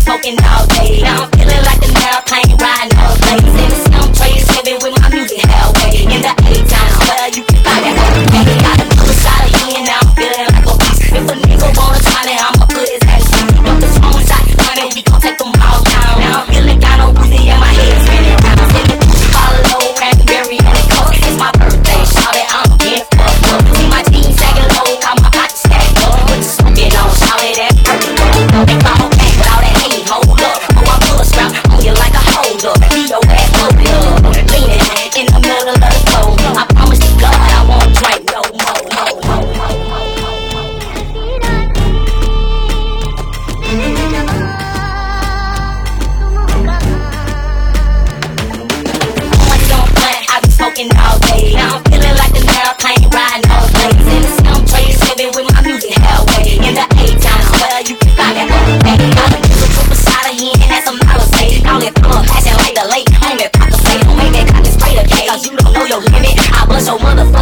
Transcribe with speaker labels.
Speaker 1: smoking all day. Now I'm feeling like the airplane riding all day. In the sound trace, living with my music halfway. In the A-time, where you can find that every day. Got another side of you, and now I'm feeling like a beast. If a nigga wanna try it, I'ma put his ass in. Up the phone shot, honey, we gon' take them all down. Now I'm feeling kinda woozy, and my head's spinning around. Sitting follow, cranberry, and the coke. It's my birthday, shout it, I'm getting fucked up. See my jeans sagging low, got my pockets stacked up. Put the smoking on, shout it, that birthday roll. They fall back without that hate, hold up. Oh, I pull a strap on you like a hold up. Be your ass up, leaning in the middle of the floor. I promise to God I won't drink no more, no more, no more. Smoking all day. Now I'm feeling like the airplane riding all day. In the sound trace, living with my music halfway. In the A-time, where you can find that every day. Got a nigga from beside of here, and that's a mile of say. Call it thumb, passing like the lake. Homie, pop the plate, don't make that cotton spray the cake. Cause you don't know your limit. I bust your motherfucker.